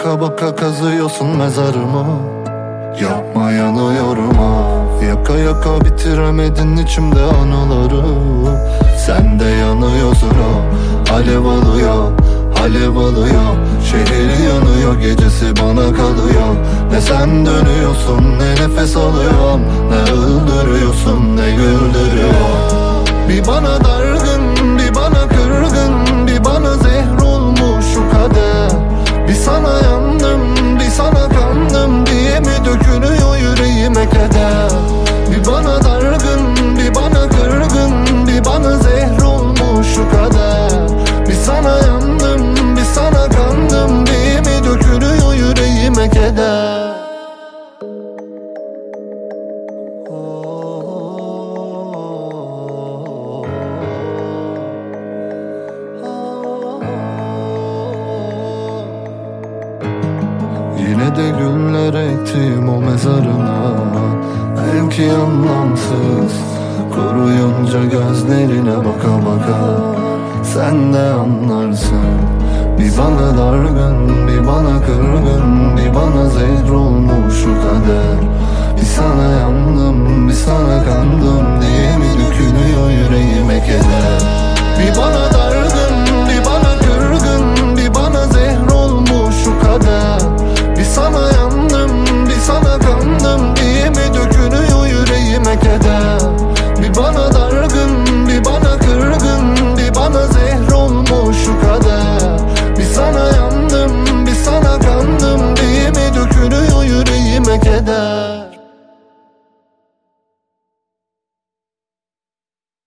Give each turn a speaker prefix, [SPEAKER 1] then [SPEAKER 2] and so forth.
[SPEAKER 1] baka baka kazıyorsun mezarımı. Yapma, yanıyorum ah. Yaka yaka bitiremedin içimde anıları. Sen de yanıyorsun ah. Alev alıyor, alev alıyor. Şehir yanıyor, gecesi bana kalıyor. Ne sen dönüyorsun, ne nefes alıyorum. Ne öldürüyorsun, ne güldürüyor. Bir bana dargın, bir bana kırgın. Bir bana zehr olmuş şu kader. Bir sana yandım, bir sana kandım diye mi dökülüyor yüreğime keder. Bir bana dargın, bir bana kırgın. Bir bana zehr olmuş şu kader. Bir sana yandım, bir sana kandım diye mi dökülüyor yüreğime keder. Yine de güller ektim o mezarına. Belki anlamsız, kuruyunca gözlerine baka baka sen de anlarsın. Bir bana dargın, bir bana kırgın. Bir bana zehr olmuş şu kader. Bir sana yandım, bir sana kandım diye mi dökülüyor yüreğime keder. Bir bana